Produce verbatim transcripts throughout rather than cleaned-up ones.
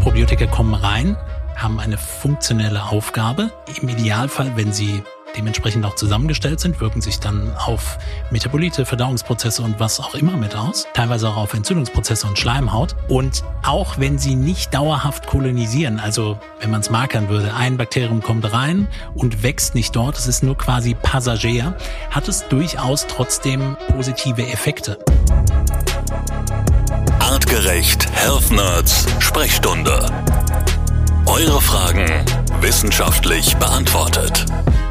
Probiotika kommen rein, haben eine funktionelle Aufgabe. Im Idealfall, wenn sie dementsprechend auch zusammengestellt sind, wirken sich dann auf Metabolite, Verdauungsprozesse und was auch immer mit aus. Teilweise auch auf Entzündungsprozesse und Schleimhaut. Und auch wenn sie nicht dauerhaft kolonisieren, also wenn man es markern würde, ein Bakterium kommt rein und wächst nicht dort, es ist nur quasi Passagier, hat es durchaus trotzdem positive Effekte. Artgerecht Health Nerds Sprechstunde. Eure Fragen wissenschaftlich beantwortet.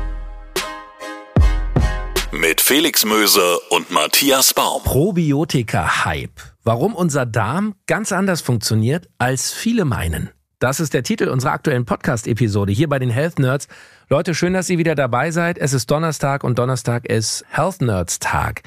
Mit Felix Möse und Matthias Baum. Probiotika-Hype. Warum unser Darm ganz anders funktioniert, als viele meinen. Das ist der Titel unserer aktuellen Podcast-Episode hier bei den Health Nerds. Leute, schön, dass ihr wieder dabei seid. Es ist Donnerstag und Donnerstag ist Health Nerds Tag.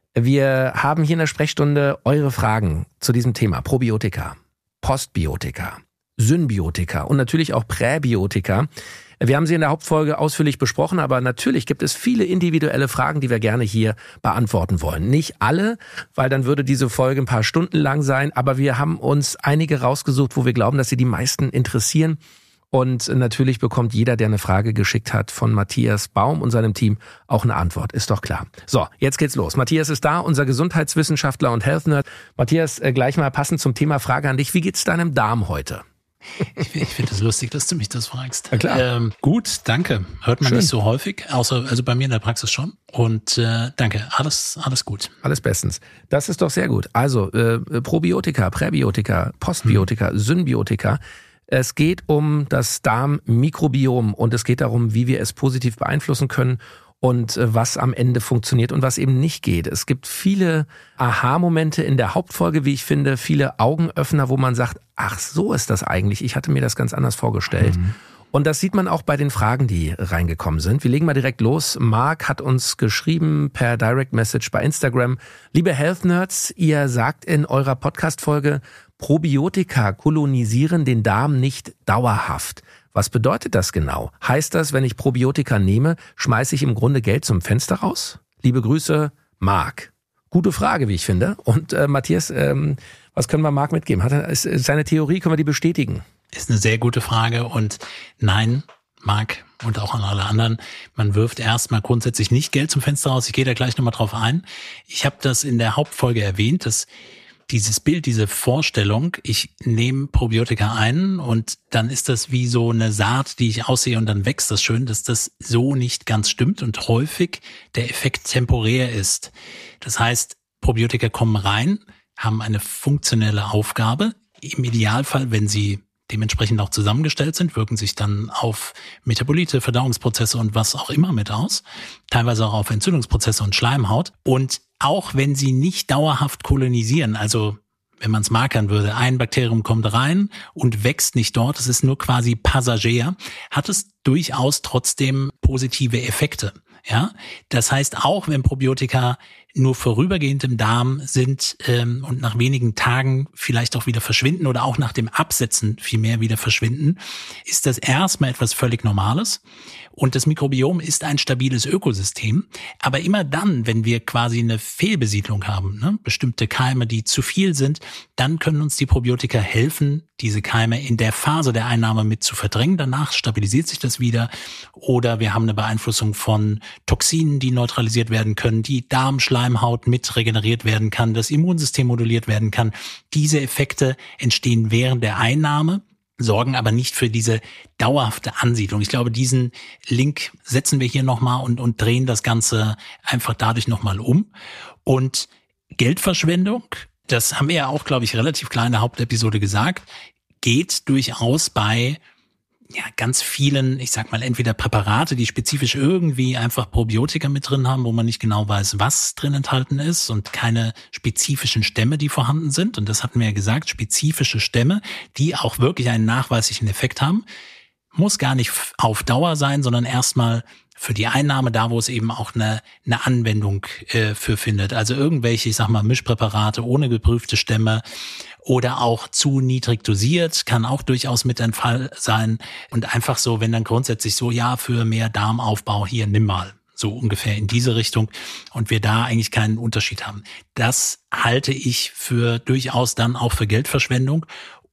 Wir haben hier in der Sprechstunde eure Fragen zu diesem Thema. Probiotika, Postbiotika, Symbiotika und natürlich auch Präbiotika. Wir haben sie in der Hauptfolge ausführlich besprochen, aber natürlich gibt es viele individuelle Fragen, die wir gerne hier beantworten wollen. Nicht alle, weil dann würde diese Folge ein paar Stunden lang sein, aber wir haben uns einige rausgesucht, wo wir glauben, dass sie die meisten interessieren. Und natürlich bekommt jeder, der eine Frage geschickt hat, von Matthias Baum und seinem Team auch eine Antwort. Ist doch klar. So, jetzt geht's los. Matthias ist da, unser Gesundheitswissenschaftler und Health Nerd. Matthias, gleich mal passend zum Thema Frage an dich. Wie geht's deinem Darm heute? Ich, ich finde es das lustig, dass du mich das fragst. Ja, klar. Ähm, gut, danke. Hört man Schön. Nicht so häufig, außer also bei mir in der Praxis schon. Und äh, danke, alles alles gut. Alles bestens. Das ist doch sehr gut. Also äh, Probiotika, Präbiotika, Postbiotika, hm. Symbiotika. Es geht um das Darmmikrobiom und es geht darum, wie wir es positiv beeinflussen können und was am Ende funktioniert und was eben nicht geht. Es gibt viele Aha-Momente in der Hauptfolge, wie ich finde, viele Augenöffner, wo man sagt, ach, so ist das eigentlich. Ich hatte mir das ganz anders vorgestellt. Mhm. Und das sieht man auch bei den Fragen, die reingekommen sind. Wir legen mal direkt los. Marc hat uns geschrieben per Direct Message bei Instagram. Liebe Health Nerds, ihr sagt in eurer Podcast-Folge, Probiotika kolonisieren den Darm nicht dauerhaft. Was bedeutet das genau? Heißt das, wenn ich Probiotika nehme, schmeiße ich im Grunde Geld zum Fenster raus? Liebe Grüße, Marc. Gute Frage, wie ich finde. Und äh, Matthias, ähm, was können wir Marc mitgeben? Hat er, ist, ist seine Theorie, können wir die bestätigen? Ist eine sehr gute Frage und nein, Marc und auch an alle anderen, man wirft erstmal grundsätzlich nicht Geld zum Fenster raus. Ich gehe da gleich nochmal drauf ein. Ich habe das in der Hauptfolge erwähnt, dass dieses Bild, diese Vorstellung, ich nehme Probiotika ein und dann ist das wie so eine Saat, die ich aussehe und dann wächst das schön, dass das so nicht ganz stimmt und häufig der Effekt temporär ist. Das heißt, Probiotika kommen rein, haben eine funktionelle Aufgabe. Im Idealfall, wenn sie dementsprechend auch zusammengestellt sind, wirken sich dann auf Metabolite, Verdauungsprozesse und was auch immer mit aus. Teilweise auch auf Entzündungsprozesse und Schleimhaut. Und auch wenn sie nicht dauerhaft kolonisieren, also wenn man es markern würde, ein Bakterium kommt rein und wächst nicht dort, es ist nur quasi Passagier, hat es durchaus trotzdem positive Effekte. Ja, das heißt, auch wenn Probiotika nur vorübergehend im Darm sind ähm, und nach wenigen Tagen vielleicht auch wieder verschwinden oder auch nach dem Absetzen vielmehr wieder verschwinden, ist das erstmal etwas völlig Normales. Und das Mikrobiom ist ein stabiles Ökosystem. Aber immer dann, wenn wir quasi eine Fehlbesiedlung haben, ne, bestimmte Keime, die zu viel sind, dann können uns die Probiotika helfen, diese Keime in der Phase der Einnahme mit zu verdrängen. Danach stabilisiert sich das wieder. Oder wir haben eine Beeinflussung von Toxinen, die neutralisiert werden können, die Darmschleimhaut mit regeneriert werden kann, das Immunsystem moduliert werden kann. Diese Effekte entstehen während der Einnahme, sorgen aber nicht für diese dauerhafte Ansiedlung. Ich glaube, diesen Link setzen wir hier nochmal und, und drehen das Ganze einfach dadurch nochmal um. Und Geldverschwendung, das haben wir ja auch, glaube ich, relativ klar in der Hauptepisode gesagt, geht durchaus bei ja ganz vielen, ich sag mal, entweder Präparate, die spezifisch irgendwie einfach Probiotika mit drin haben, wo man nicht genau weiß, was drin enthalten ist und keine spezifischen Stämme, die vorhanden sind. Und das hatten wir ja gesagt, spezifische Stämme, die auch wirklich einen nachweislichen Effekt haben. Muss gar nicht auf Dauer sein, sondern erstmal für die Einnahme, da wo es eben auch eine, eine Anwendung äh, für findet. Also irgendwelche, ich sag mal, Mischpräparate ohne geprüfte Stämme oder auch zu niedrig dosiert, kann auch durchaus mit ein Fall sein. Und einfach so, wenn dann grundsätzlich so, ja, für mehr Darmaufbau hier, nimm mal. So ungefähr in diese Richtung und wir da eigentlich keinen Unterschied haben. Das halte ich für durchaus dann auch für Geldverschwendung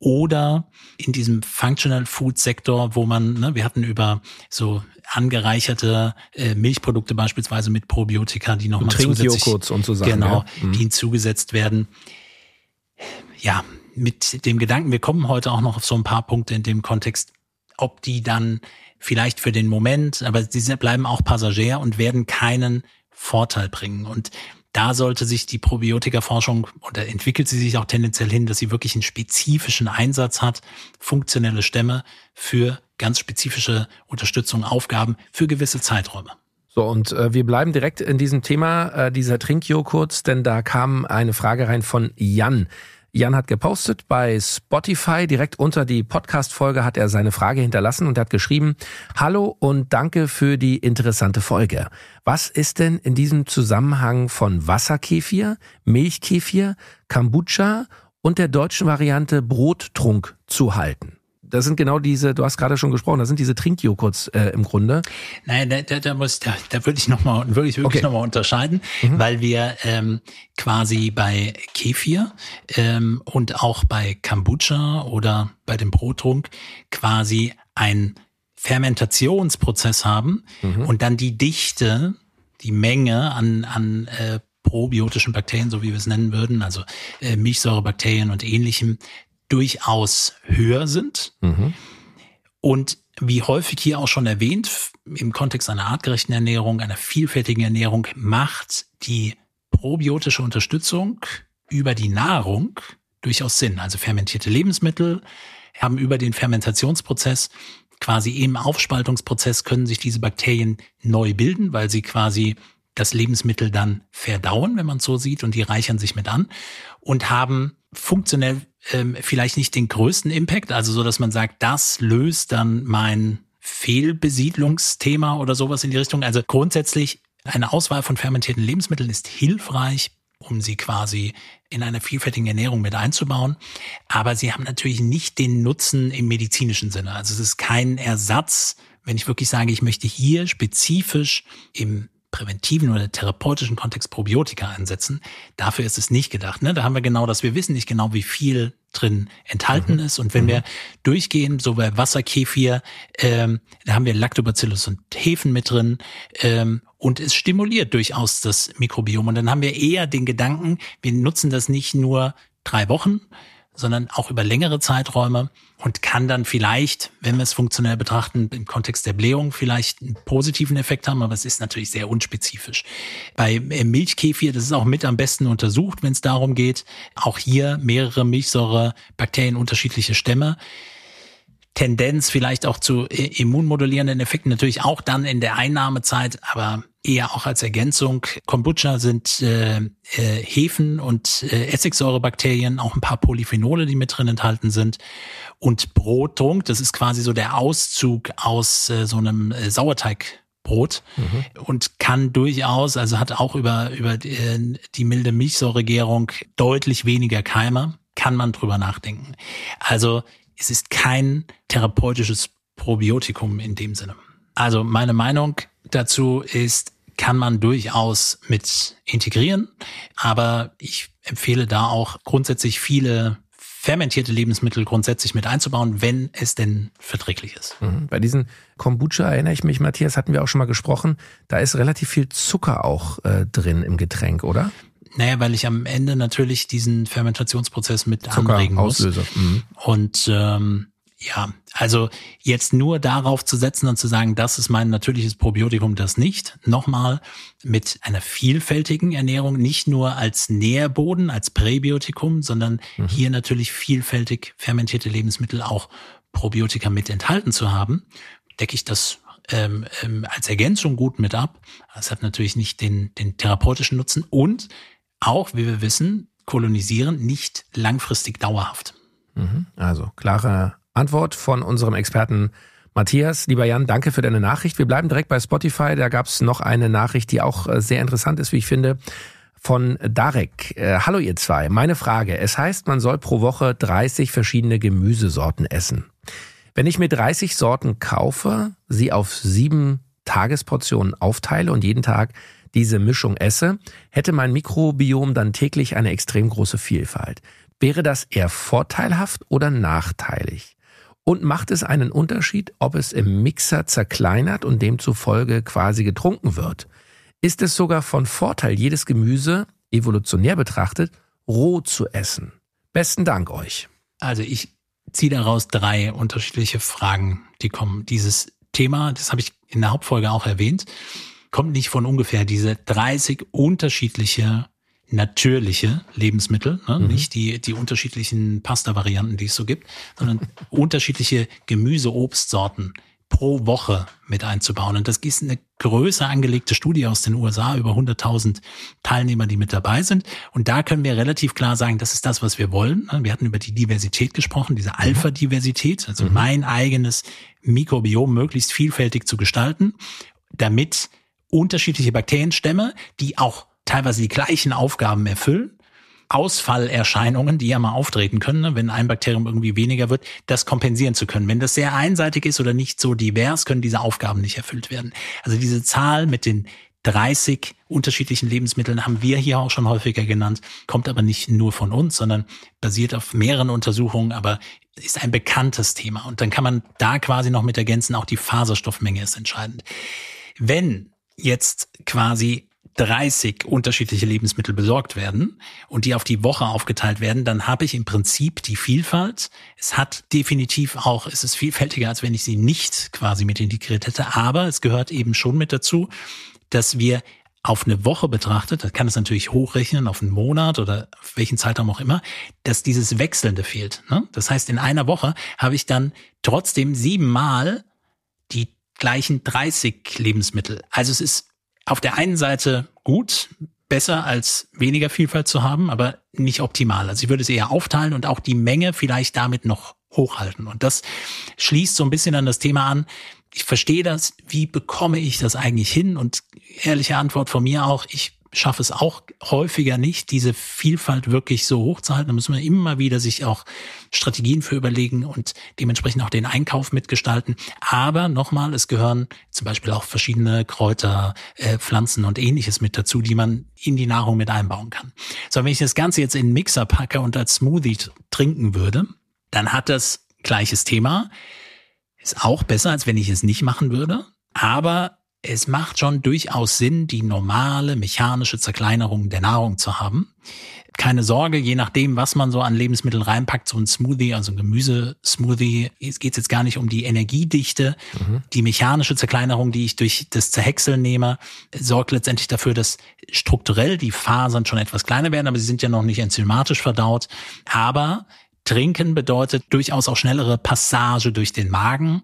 oder in diesem Functional Food Sektor, wo man, ne, wir hatten über so angereicherte äh, Milchprodukte beispielsweise mit Probiotika, die nochmal zusätzlich, Trinkjoghurts und so Sachen, genau, ja. mhm. die hinzugesetzt werden. Ja, mit dem Gedanken, wir kommen heute auch noch auf so ein paar Punkte in dem Kontext, ob die dann vielleicht für den Moment, aber diese bleiben auch Passagier und werden keinen Vorteil bringen. Und da sollte sich die Probiotika-Forschung, oder entwickelt sie sich auch tendenziell hin, dass sie wirklich einen spezifischen Einsatz hat, funktionelle Stämme für ganz spezifische Unterstützung, Aufgaben für gewisse Zeiträume. So, und äh, wir bleiben direkt in diesem Thema äh, dieser Trinkjoghurts, denn da kam eine Frage rein von Jan. Jan hat gepostet bei Spotify, direkt unter die Podcast-Folge hat er seine Frage hinterlassen und hat geschrieben: Hallo und danke für die interessante Folge. Was ist denn in diesem Zusammenhang von Wasserkefir, Milchkefir, Kombucha und der deutschen Variante Brottrunk zu halten? Das sind genau diese, du hast gerade schon gesprochen, das sind diese Trinkjoghurts äh, im Grunde. Nein, da, da, da muss, da, da würde ich nochmal, würde ich wirklich Okay. nochmal unterscheiden, Mhm. weil wir ähm, quasi bei Kefir ähm, und auch bei Kombucha oder bei dem Brottrunk quasi einen Fermentationsprozess haben Mhm. und dann die Dichte, die Menge an, an äh, probiotischen Bakterien, so wie wir es nennen würden, also äh, Milchsäurebakterien und ähnlichem, durchaus höher sind. Mhm. Und wie häufig hier auch schon erwähnt, im Kontext einer artgerechten Ernährung, einer vielfältigen Ernährung, macht die probiotische Unterstützung über die Nahrung durchaus Sinn. Also fermentierte Lebensmittel haben über den Fermentationsprozess, quasi im Aufspaltungsprozess, können sich diese Bakterien neu bilden, weil sie quasi das Lebensmittel dann verdauen, wenn man es so sieht, und die reichern sich mit an und haben funktionell ähm, vielleicht nicht den größten Impact, also so, dass man sagt, das löst dann mein Fehlbesiedlungsthema oder sowas in die Richtung. Also grundsätzlich eine Auswahl von fermentierten Lebensmitteln ist hilfreich, um sie quasi in einer vielfältigen Ernährung mit einzubauen. Aber sie haben natürlich nicht den Nutzen im medizinischen Sinne. Also es ist kein Ersatz, wenn ich wirklich sage, ich möchte hier spezifisch im präventiven oder therapeutischen Kontext Probiotika einsetzen. Dafür ist es nicht gedacht. Ne? Da haben wir genau das. Wir wissen nicht genau, wie viel drin enthalten mhm. ist. Und wenn mhm. wir durchgehen, so bei Wasserkefir, ähm, da haben wir Lactobacillus und Hefen mit drin. Ähm, und es stimuliert durchaus das Mikrobiom. Und dann haben wir eher den Gedanken, wir nutzen das nicht nur drei Wochen, sondern auch über längere Zeiträume und kann dann vielleicht, wenn wir es funktionell betrachten, im Kontext der Blähung vielleicht einen positiven Effekt haben, aber es ist natürlich sehr unspezifisch. Bei Milchkefir, das ist auch mit am besten untersucht, wenn es darum geht, auch hier mehrere Milchsäurebakterien, unterschiedliche Stämme. Tendenz vielleicht auch zu immunmodulierenden Effekten, natürlich auch dann in der Einnahmezeit, aber eher auch als Ergänzung. Kombucha sind äh, äh, Hefen und äh, Essigsäurebakterien, auch ein paar Polyphenole, die mit drin enthalten sind. Und Brottrunk, das ist quasi so der Auszug aus äh, so einem äh, Sauerteigbrot mhm. und kann durchaus, also hat auch über über die, äh, die milde Milchsäuregärung deutlich weniger Keime, kann man drüber nachdenken. Also es ist kein therapeutisches Probiotikum in dem Sinne. Also meine Meinung dazu ist, kann man durchaus mit integrieren, aber ich empfehle da auch grundsätzlich viele fermentierte Lebensmittel grundsätzlich mit einzubauen, wenn es denn verträglich ist. Mhm. Bei diesen Kombucha erinnere ich mich, Matthias, hatten wir auch schon mal gesprochen, da ist relativ viel Zucker auch äh, drin im Getränk, oder? Naja, weil ich am Ende natürlich diesen Fermentationsprozess mit Zucker anregen muss. Auslöser. Mhm. Und ähm, ja, also jetzt nur darauf zu setzen und zu sagen, das ist mein natürliches Probiotikum, das nicht. Nochmal, mit einer vielfältigen Ernährung, nicht nur als Nährboden, als Präbiotikum, sondern mhm. hier natürlich vielfältig fermentierte Lebensmittel auch Probiotika mit enthalten zu haben, decke ich das ähm, ähm, als Ergänzung gut mit ab. Das hat natürlich nicht den, den therapeutischen Nutzen und auch, wie wir wissen, kolonisieren nicht langfristig dauerhaft. Mhm. Also klare Antwort von unserem Experten Matthias. Lieber Jan, danke für deine Nachricht. Wir bleiben direkt bei Spotify. Da gab es noch eine Nachricht, die auch sehr interessant ist, wie ich finde, von Darek. Äh, hallo ihr zwei. Meine Frage. Es heißt, man soll pro Woche dreißig verschiedene Gemüsesorten essen. Wenn ich mir dreißig Sorten kaufe, sie auf sieben Tagesportionen aufteile und jeden Tag diese Mischung esse, hätte mein Mikrobiom dann täglich eine extrem große Vielfalt. Wäre das eher vorteilhaft oder nachteilig? Und macht es einen Unterschied, ob es im Mixer zerkleinert und demzufolge quasi getrunken wird? Ist es sogar von Vorteil, jedes Gemüse, evolutionär betrachtet, roh zu essen? Besten Dank euch. Also ich ziehe daraus drei unterschiedliche Fragen, die kommen. Dieses Thema, das habe ich in der Hauptfolge auch erwähnt, kommt nicht von ungefähr. Diese dreißig unterschiedliche natürliche Lebensmittel, ne? mhm. nicht die die unterschiedlichen Pasta-Varianten, die es so gibt, sondern unterschiedliche Gemüse, Obstsorten pro Woche mit einzubauen. Und das ist eine größer angelegte Studie aus den U S A, über hunderttausend Teilnehmer, die mit dabei sind. Und da können wir relativ klar sagen, das ist das, was wir wollen. Wir hatten über die Diversität gesprochen, diese Alpha-Diversität, also mhm. mein eigenes Mikrobiom möglichst vielfältig zu gestalten, damit unterschiedliche Bakterienstämme, die auch teilweise die gleichen Aufgaben erfüllen, Ausfallerscheinungen, die ja mal auftreten können, wenn ein Bakterium irgendwie weniger wird, das kompensieren zu können. Wenn das sehr einseitig ist oder nicht so divers, können diese Aufgaben nicht erfüllt werden. Also diese Zahl mit den dreißig unterschiedlichen Lebensmitteln haben wir hier auch schon häufiger genannt, kommt aber nicht nur von uns, sondern basiert auf mehreren Untersuchungen, aber ist ein bekanntes Thema. Und dann kann man da quasi noch mit ergänzen, auch die Faserstoffmenge ist entscheidend. Wenn jetzt quasi dreißig unterschiedliche Lebensmittel besorgt werden und die auf die Woche aufgeteilt werden, dann habe ich im Prinzip die Vielfalt. Es hat definitiv auch, es ist vielfältiger, als wenn ich sie nicht quasi mit integriert hätte, aber es gehört eben schon mit dazu, dass wir auf eine Woche betrachtet, das kann es natürlich hochrechnen auf einen Monat oder auf welchen Zeitraum auch immer, dass dieses Wechselnde fehlt. Ne? Das heißt, in einer Woche habe ich dann trotzdem siebenmal die gleichen dreißig Lebensmittel. Also es ist auf der einen Seite gut, besser als weniger Vielfalt zu haben, aber nicht optimal. Also ich würde es eher aufteilen und auch die Menge vielleicht damit noch hochhalten. Und das schließt so ein bisschen an das Thema an. Ich verstehe das. Wie bekomme ich das eigentlich hin? Und ehrliche Antwort von mir auch, ich schaffe es auch häufiger nicht, diese Vielfalt wirklich so hochzuhalten. Da müssen wir immer wieder sich auch Strategien für überlegen und dementsprechend auch den Einkauf mitgestalten. Aber nochmal, es gehören zum Beispiel auch verschiedene Kräuter, äh, Pflanzen und Ähnliches mit dazu, die man in die Nahrung mit einbauen kann. So, wenn ich das Ganze jetzt in einen Mixer packe und als Smoothie trinken würde, dann hat das gleiches Thema. Ist auch besser, als wenn ich es nicht machen würde. Aber es macht schon durchaus Sinn, die normale mechanische Zerkleinerung der Nahrung zu haben. Keine Sorge, je nachdem, was man so an Lebensmitteln reinpackt, so ein Smoothie, also ein Gemüsesmoothie, es geht jetzt gar nicht um die Energiedichte. Mhm. Die mechanische Zerkleinerung, die ich durch das Zerhäckseln nehme, sorgt letztendlich dafür, dass strukturell die Fasern schon etwas kleiner werden, aber sie sind ja noch nicht enzymatisch verdaut. Aber Trinken bedeutet durchaus auch schnellere Passage durch den Magen.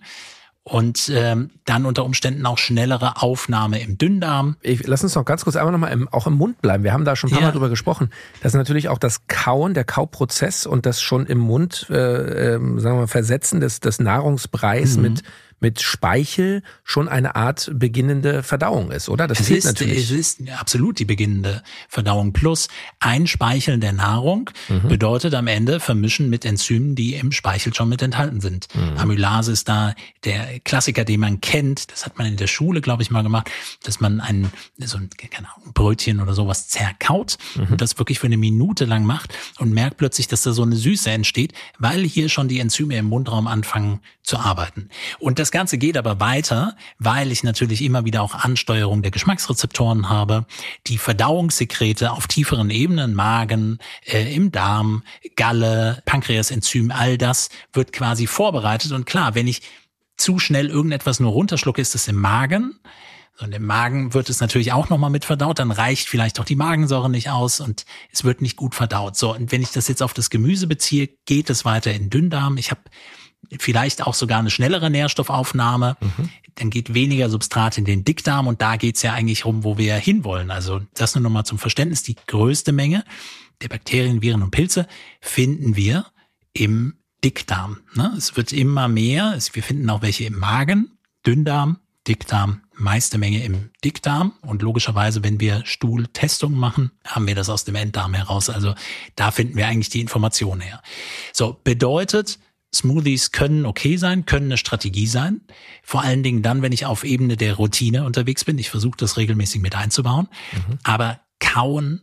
Und ähm, dann unter Umständen auch schnellere Aufnahme im Dünndarm. Ich, lass uns noch ganz kurz einmal nochmal im, auch im Mund bleiben. Wir haben da schon ein paar ja. Mal drüber gesprochen. Das ist natürlich auch das Kauen, der Kauprozess und das schon im Mund, äh, äh, sagen wir mal, Versetzen des, des Nahrungsbreis mhm. mit mit Speichel schon eine Art beginnende Verdauung ist, oder? Das es ist natürlich. Es ist absolut die beginnende Verdauung. Plus Einspeicheln der Nahrung mhm. bedeutet am Ende Vermischen mit Enzymen, die im Speichel schon mit enthalten sind. Mhm. Amylase ist da der Klassiker, den man kennt. Das hat man in der Schule, glaube ich, mal gemacht, dass man ein, so ein, keine Ahnung, Brötchen oder sowas zerkaut mhm. und das wirklich für eine Minute lang macht und merkt plötzlich, dass da so eine Süße entsteht, weil hier schon die Enzyme im Mundraum anfangen zu arbeiten. Und das Das Ganze geht aber weiter, weil ich natürlich immer wieder auch Ansteuerung der Geschmacksrezeptoren habe, die Verdauungssekrete auf tieferen Ebenen, Magen, äh, im Darm, Galle, Pankreasenzym, all das wird quasi vorbereitet. Und klar, wenn ich zu schnell irgendetwas nur runterschlucke, ist es im Magen. Und im Magen wird es natürlich auch nochmal mit verdaut, dann reicht vielleicht auch die Magensäure nicht aus und es wird nicht gut verdaut. So, und wenn ich das jetzt auf das Gemüse beziehe, geht es weiter in den Dünndarm. Ich habe vielleicht auch sogar eine schnellere Nährstoffaufnahme, mhm. dann geht weniger Substrat in den Dickdarm und da geht's ja eigentlich rum, wo wir hinwollen. Also das nur nochmal zum Verständnis, die größte Menge der Bakterien, Viren und Pilze finden wir im Dickdarm. Ne? Es wird immer mehr, es, wir finden auch welche im Magen, Dünndarm, Dickdarm, meiste Menge im Dickdarm und logischerweise, wenn wir Stuhltestungen machen, haben wir das aus dem Enddarm heraus. Also da finden wir eigentlich die Informationen her. So, bedeutet, Smoothies können okay sein, können eine Strategie sein. Vor allen Dingen dann, wenn ich auf Ebene der Routine unterwegs bin. Ich versuche das regelmäßig mit einzubauen. Mhm. Aber Kauen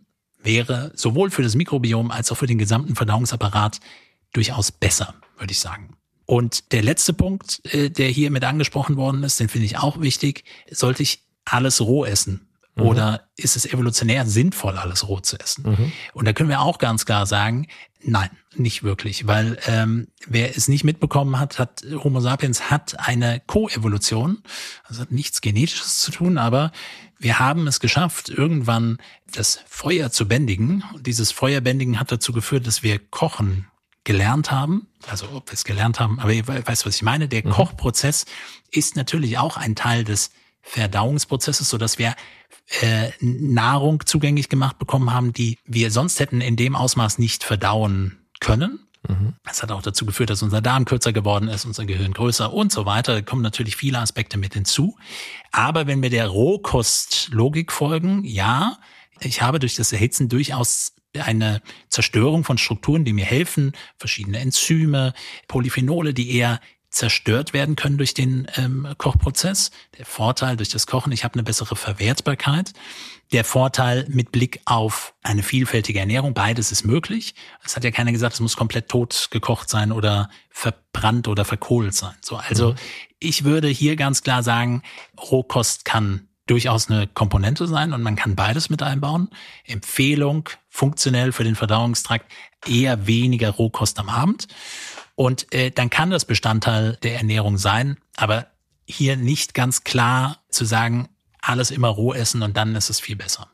wäre sowohl für das Mikrobiom als auch für den gesamten Verdauungsapparat durchaus besser, würde ich sagen. Und der letzte Punkt, der hier mit angesprochen worden ist, den finde ich auch wichtig. Sollte ich alles roh essen? Mhm. Oder ist es evolutionär sinnvoll, alles roh zu essen? Mhm. Und da können wir auch ganz klar sagen, nein, nicht wirklich. Weil ähm, wer es nicht mitbekommen hat, hat Homo sapiens hat eine Koevolution. Das hat nichts Genetisches zu tun, aber wir haben es geschafft, irgendwann das Feuer zu bändigen. Und dieses Feuerbändigen hat dazu geführt, dass wir kochen gelernt haben, also ob wir es gelernt haben, aber ihr weißt, was ich meine. Der mhm. Kochprozess ist natürlich auch ein Teil des Verdauungsprozesses, sodass wir äh, Nahrung zugänglich gemacht bekommen haben, die wir sonst hätten in dem Ausmaß nicht verdauen können. Mhm. Das hat auch dazu geführt, dass unser Darm kürzer geworden ist, unser Gehirn größer und so weiter. Da kommen natürlich viele Aspekte mit hinzu. Aber wenn wir der Rohkostlogik folgen, ja, ich habe durch das Erhitzen durchaus eine Zerstörung von Strukturen, die mir helfen, verschiedene Enzyme, Polyphenole, die eher zerstört werden können durch den ähm, Kochprozess. Der Vorteil durch das Kochen, ich habe eine bessere Verwertbarkeit. Der Vorteil mit Blick auf eine vielfältige Ernährung, beides ist möglich. Es hat ja keiner gesagt, es muss komplett tot gekocht sein oder verbrannt oder verkohlt sein. So, also mhm. ich würde hier ganz klar sagen, Rohkost kann durchaus eine Komponente sein und man kann beides mit einbauen. Empfehlung, funktionell für den Verdauungstrakt, eher weniger Rohkost am Abend. Und äh, dann kann das Bestandteil der Ernährung sein, aber hier nicht ganz klar zu sagen, alles immer roh essen und dann ist es viel besser.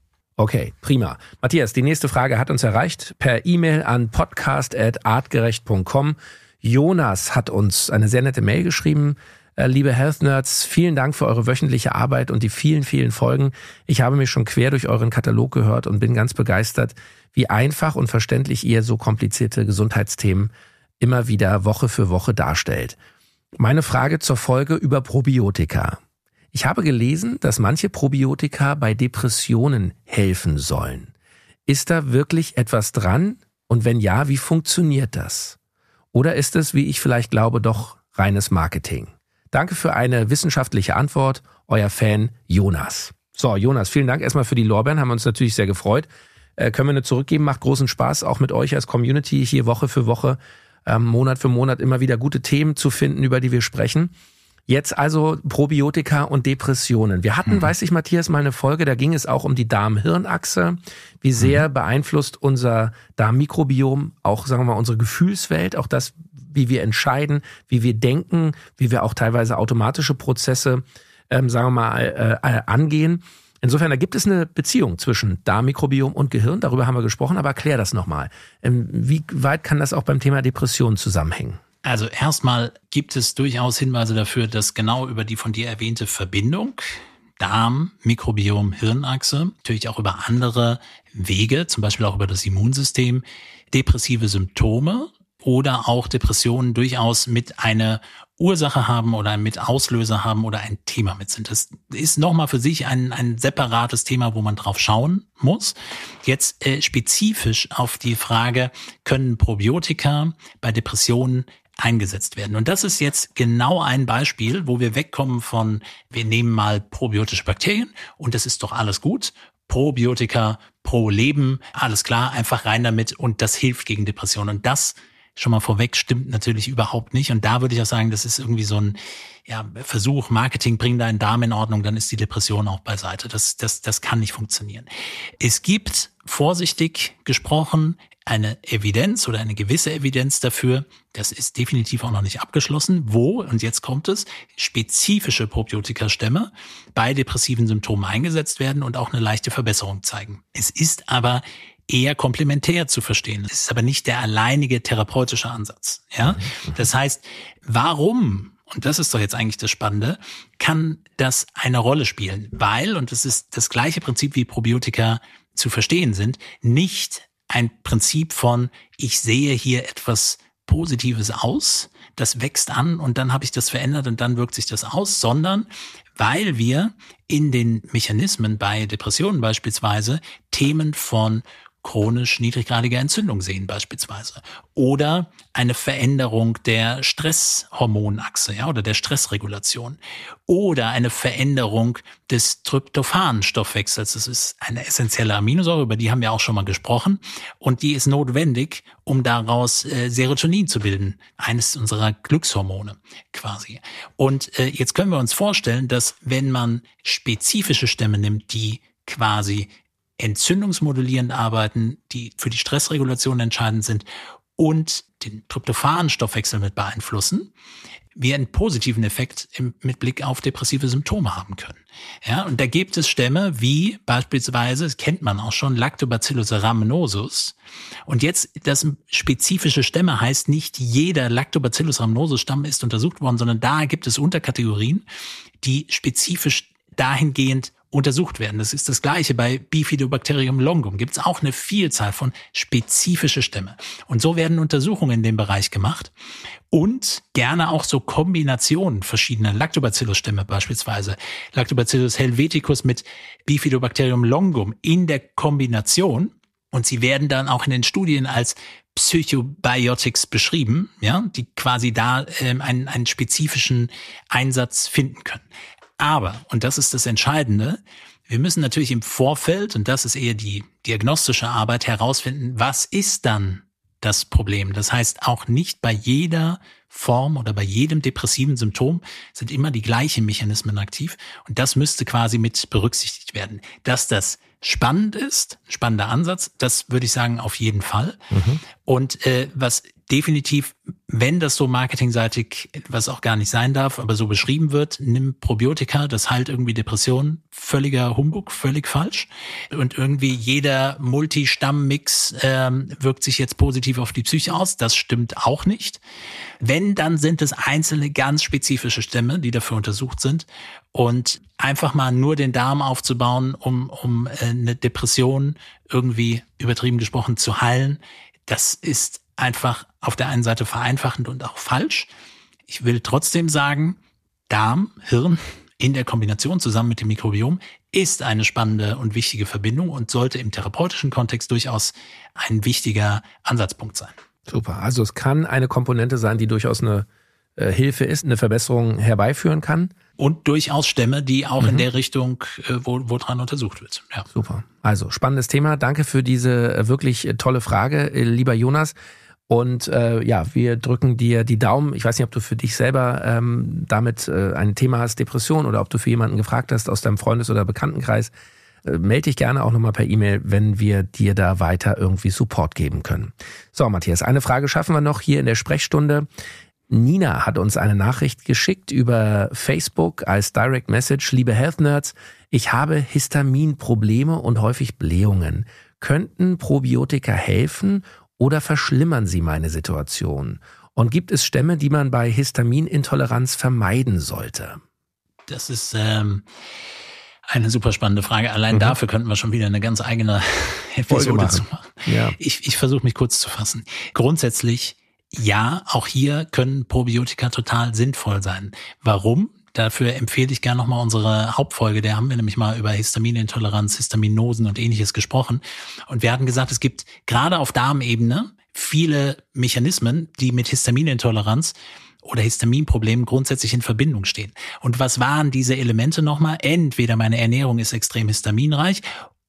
Okay, prima. Matthias, die nächste Frage hat uns erreicht per E-Mail an podcast at artgerecht punkt com. Jonas hat uns eine sehr nette Mail geschrieben. Liebe Health Nerds, vielen Dank für eure wöchentliche Arbeit und die vielen, vielen Folgen. Ich habe mich schon quer durch euren Katalog gehört und bin ganz begeistert, wie einfach und verständlich ihr so komplizierte Gesundheitsthemen immer wieder Woche für Woche darstellt. Meine Frage zur Folge über Probiotika. Ich habe gelesen, dass manche Probiotika bei Depressionen helfen sollen. Ist da wirklich etwas dran? Und wenn ja, wie funktioniert das? Oder ist es, wie ich vielleicht glaube, doch reines Marketing? Danke für eine wissenschaftliche Antwort. Euer Fan Jonas. So, Jonas, vielen Dank erstmal für die Lorbeeren. Haben uns natürlich sehr gefreut. Äh, können wir eine zurückgeben. Macht großen Spaß, auch mit euch als Community hier Woche für Woche, ähm, Monat für Monat immer wieder gute Themen zu finden, über die wir sprechen. Jetzt also Probiotika und Depressionen. Wir hatten, mhm. weiß ich, Matthias, mal eine Folge, da ging es auch um die Darm-Hirn-Achse. Wie sehr mhm. beeinflusst unser Darmmikrobiom auch, sagen wir mal, unsere Gefühlswelt, auch das, wie wir entscheiden, wie wir denken, wie wir auch teilweise automatische Prozesse, ähm, sagen wir mal, äh, äh, angehen. Insofern, da gibt es eine Beziehung zwischen Darmmikrobiom und Gehirn. Darüber haben wir gesprochen, aber erklär das nochmal. Ähm, wie weit kann das auch beim Thema Depression zusammenhängen? Also erstmal gibt es durchaus Hinweise dafür, dass genau über die von dir erwähnte Verbindung Darm, Mikrobiom, Hirnachse, natürlich auch über andere Wege, zum Beispiel auch über das Immunsystem, depressive Symptome oder auch Depressionen durchaus mit einer Ursache haben oder mit Auslöser haben oder ein Thema mit sind. Das ist nochmal für sich ein, ein separates Thema, wo man drauf schauen muss. Jetzt äh, spezifisch auf die Frage, können Probiotika bei Depressionen eingesetzt werden? Und das ist jetzt genau ein Beispiel, wo wir wegkommen von, wir nehmen mal probiotische Bakterien und das ist doch alles gut. Probiotika pro Leben, alles klar, einfach rein damit und das hilft gegen Depressionen. Und das schon mal vorweg stimmt natürlich überhaupt nicht. Und da würde ich auch sagen, das ist irgendwie so ein ja, Versuch, Marketing, bring deinen Darm in Ordnung, dann ist die Depression auch beiseite. Das, das, das kann nicht funktionieren. Es gibt, vorsichtig gesprochen, eine Evidenz oder eine gewisse Evidenz dafür, das ist definitiv auch noch nicht abgeschlossen, wo, und jetzt kommt es, spezifische Probiotika-Stämme bei depressiven Symptomen eingesetzt werden und auch eine leichte Verbesserung zeigen. Es ist aber eher komplementär zu verstehen. Es ist aber nicht der alleinige therapeutische Ansatz. Ja, das heißt, warum? Und das ist doch jetzt eigentlich das Spannende, kann das eine Rolle spielen? Weil, und das ist das gleiche Prinzip, wie Probiotika zu verstehen sind, nicht ein Prinzip von, ich sehe hier etwas Positives aus, das wächst an und dann habe ich das verändert und dann wirkt sich das aus, sondern weil wir in den Mechanismen bei Depressionen beispielsweise Themen von chronisch niedriggradige Entzündung sehen beispielsweise. Oder eine Veränderung der Stresshormonachse, ja, oder der Stressregulation. Oder eine Veränderung des Tryptophan-Stoffwechsels. Das ist eine essentielle Aminosäure, über die haben wir auch schon mal gesprochen. Und die ist notwendig, um daraus äh, Serotonin zu bilden. Eines unserer Glückshormone quasi. Und äh, jetzt können wir uns vorstellen, dass wenn man spezifische Stämme nimmt, die quasi entzündungsmodulierend arbeiten, die für die Stressregulation entscheidend sind und den Tryptophan-Stoffwechsel mit beeinflussen, wir einen positiven Effekt im, mit Blick auf depressive Symptome haben können. Ja, und da gibt es Stämme wie beispielsweise, das kennt man auch schon, Lactobacillus rhamnosus. Und jetzt, das spezifische Stämme heißt, nicht jeder Lactobacillus rhamnosus Stamm ist untersucht worden, sondern da gibt es Unterkategorien, die spezifisch dahingehend untersucht werden. Das ist das Gleiche bei Bifidobacterium longum. Gibt es auch eine Vielzahl von spezifische Stämme. Und so werden Untersuchungen in dem Bereich gemacht und gerne auch so Kombinationen verschiedener Lactobacillus-Stämme, beispielsweise Lactobacillus helveticus mit Bifidobacterium longum in der Kombination. Und sie werden dann auch in den Studien als Psychobiotics beschrieben, ja, die quasi da ähm, einen, einen spezifischen Einsatz finden können. Aber, und das ist das Entscheidende, wir müssen natürlich im Vorfeld, und das ist eher die diagnostische Arbeit, herausfinden, was ist dann das Problem. Das heißt, auch nicht bei jeder Form oder bei jedem depressiven Symptom sind immer die gleichen Mechanismen aktiv. Und das müsste quasi mit berücksichtigt werden. Dass das spannend ist, ein spannender Ansatz, das würde ich sagen auf jeden Fall. Mhm. Und äh, was definitiv, wenn das so marketingseitig, was auch gar nicht sein darf, aber so beschrieben wird, nimm Probiotika, das heilt irgendwie Depressionen, völliger Humbug, völlig falsch. Und irgendwie jeder Multistammmix ähm, wirkt sich jetzt positiv auf die Psyche aus, das stimmt auch nicht. Wenn, dann sind es einzelne ganz spezifische Stämme, die dafür untersucht sind. Und einfach mal nur den Darm aufzubauen, um, um eine Depression irgendwie übertrieben gesprochen zu heilen, das ist einfach auf der einen Seite vereinfachend und auch falsch. Ich will trotzdem sagen, Darm, Hirn in der Kombination zusammen mit dem Mikrobiom ist eine spannende und wichtige Verbindung und sollte im therapeutischen Kontext durchaus ein wichtiger Ansatzpunkt sein. Super. Also es kann eine Komponente sein, die durchaus eine äh, Hilfe ist, eine Verbesserung herbeiführen kann. Und durchaus Stämme, die auch mhm. in der Richtung, äh, wo, wo dran untersucht wird. Ja. Super. Also spannendes Thema. Danke für diese äh, wirklich tolle Frage, äh, lieber Jonas. Und äh, ja, wir drücken dir die Daumen. Ich weiß nicht, ob du für dich selber ähm, damit äh, ein Thema hast, Depression, oder ob du für jemanden gefragt hast aus deinem Freundes- oder Bekanntenkreis. Äh, melde dich gerne auch nochmal per E-Mail, wenn wir dir da weiter irgendwie Support geben können. So, Matthias, eine Frage schaffen wir noch hier in der Sprechstunde. Nina hat uns eine Nachricht geschickt über Facebook als Direct Message. Liebe Health Nerds, ich habe Histaminprobleme und häufig Blähungen. Könnten Probiotika helfen oder verschlimmern sie meine Situation? Und gibt es Stämme, die man bei Histaminintoleranz vermeiden sollte? Das ist ähm, eine super spannende Frage. Allein mhm. dafür könnten wir schon wieder eine ganz eigene Episode zu machen. Ja. Ich, ich versuche mich kurz zu fassen. Grundsätzlich, ja, auch hier können Probiotika total sinnvoll sein. Warum? Dafür empfehle ich gerne nochmal unsere Hauptfolge. Da haben wir nämlich mal über Histaminintoleranz, Histaminosen und Ähnliches gesprochen. Und wir hatten gesagt, es gibt gerade auf Darmebene viele Mechanismen, die mit Histaminintoleranz oder Histaminproblemen grundsätzlich in Verbindung stehen. Und was waren diese Elemente nochmal? Entweder meine Ernährung ist extrem histaminreich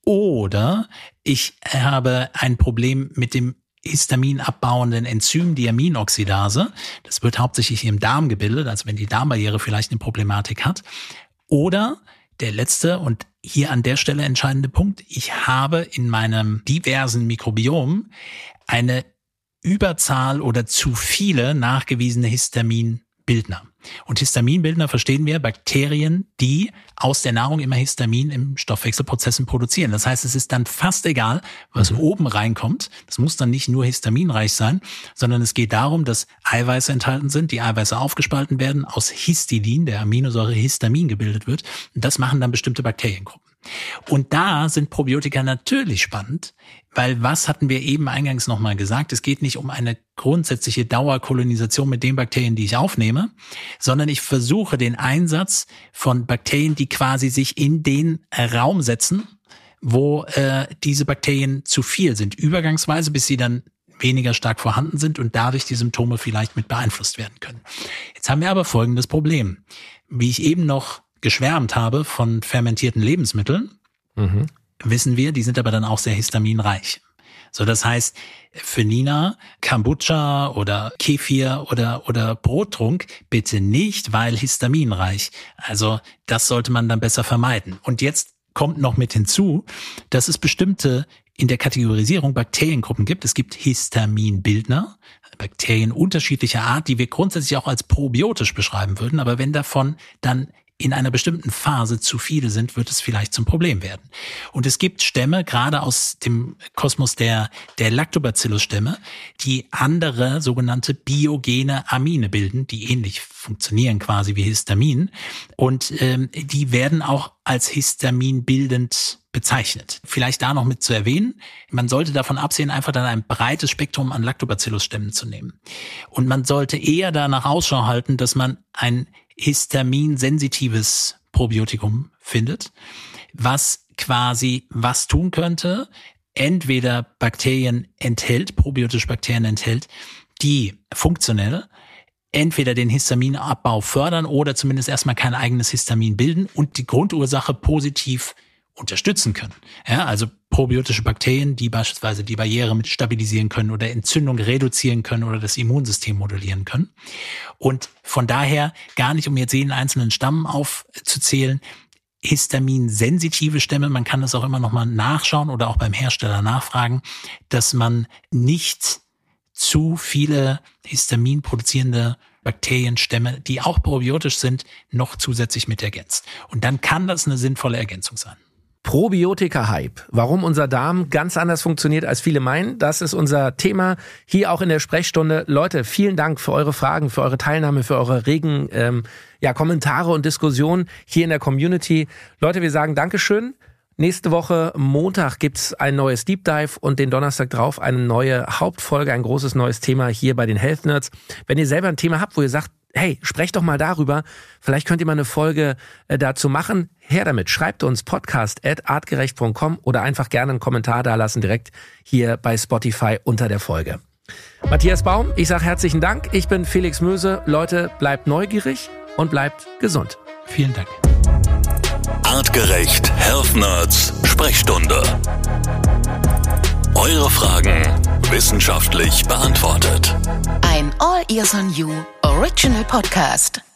oder ich habe ein Problem mit dem histaminabbauenden Enzym Diaminoxidase. Das wird hauptsächlich im Darm gebildet, also wenn die Darmbarriere vielleicht eine Problematik hat. Oder der letzte und hier an der Stelle entscheidende Punkt, ich habe in meinem diversen Mikrobiom eine Überzahl oder zu viele nachgewiesene Histaminbildner. Und Histaminbildner verstehen wir Bakterien, die aus der Nahrung immer Histamin im Stoffwechselprozessen produzieren. Das heißt, es ist dann fast egal, was mhm. oben reinkommt. Das muss dann nicht nur histaminreich sein, sondern es geht darum, dass Eiweiße enthalten sind, die Eiweiße aufgespalten werden, aus Histidin, der Aminosäure Histamin, gebildet wird. Und das machen dann bestimmte Bakteriengruppen. Und da sind Probiotika natürlich spannend, weil was hatten wir eben eingangs nochmal gesagt? Es geht nicht um eine grundsätzliche Dauerkolonisation mit den Bakterien, die ich aufnehme, sondern ich versuche den Einsatz von Bakterien, die quasi sich in den Raum setzen, wo äh, diese Bakterien zu viel sind, übergangsweise, bis sie dann weniger stark vorhanden sind und dadurch die Symptome vielleicht mit beeinflusst werden können. Jetzt haben wir aber folgendes Problem. Wie ich eben noch geschwärmt habe von fermentierten Lebensmitteln, mhm. wissen wir, die sind aber dann auch sehr histaminreich. So, das heißt, für Nina, Kombucha oder Kefir oder, oder Brottrunk bitte nicht, weil histaminreich. Also das sollte man dann besser vermeiden. Und jetzt kommt noch mit hinzu, dass es bestimmte in der Kategorisierung Bakteriengruppen gibt. Es gibt Histaminbildner, Bakterien unterschiedlicher Art, die wir grundsätzlich auch als probiotisch beschreiben würden. Aber wenn davon dann in einer bestimmten Phase zu viele sind, wird es vielleicht zum Problem werden. Und es gibt Stämme, gerade aus dem Kosmos der, der Lactobacillus-Stämme, die andere sogenannte biogene Amine bilden, die ähnlich funktionieren quasi wie Histamin. Und ähm, die werden auch als histaminbildend bezeichnet. Vielleicht da noch mit zu erwähnen, man sollte davon absehen, einfach dann ein breites Spektrum an Lactobacillus-Stämmen zu nehmen. Und man sollte eher danach Ausschau halten, dass man ein histaminsensitives Probiotikum findet, was quasi was tun könnte, entweder Bakterien enthält, probiotische Bakterien enthält, die funktionell entweder den Histaminabbau fördern oder zumindest erstmal kein eigenes Histamin bilden und die Grundursache positiv unterstützen können. Ja, also probiotische Bakterien, die beispielsweise die Barriere mit stabilisieren können oder Entzündung reduzieren können oder das Immunsystem modulieren können. Und von daher gar nicht, um jetzt jeden einzelnen Stamm aufzuzählen, histaminsensitive Stämme, man kann das auch immer noch mal nachschauen oder auch beim Hersteller nachfragen, dass man nicht zu viele Histamin produzierende Bakterienstämme, die auch probiotisch sind, noch zusätzlich mit ergänzt. Und dann kann das eine sinnvolle Ergänzung sein. Probiotika-Hype. Warum unser Darm ganz anders funktioniert, als viele meinen. Das ist unser Thema hier auch in der Sprechstunde. Leute, vielen Dank für eure Fragen, für eure Teilnahme, für eure regen ähm, ja, Kommentare und Diskussionen hier in der Community. Leute, wir sagen Dankeschön. Nächste Woche Montag gibt's ein neues Deep Dive und den Donnerstag drauf eine neue Hauptfolge, ein großes neues Thema hier bei den Health Nerds. Wenn ihr selber ein Thema habt, wo ihr sagt, hey, sprecht doch mal darüber, vielleicht könnt ihr mal eine Folge äh, dazu machen, her damit. Schreibt uns podcast at artgerecht punkt com oder einfach gerne einen Kommentar da lassen, direkt hier bei Spotify unter der Folge. Matthias Baum, ich sage herzlichen Dank. Ich bin Felix Möse. Leute, bleibt neugierig und bleibt gesund. Vielen Dank. Artgerecht Health Nerds Sprechstunde. Eure Fragen wissenschaftlich beantwortet. Ein All Ears on You Original Podcast.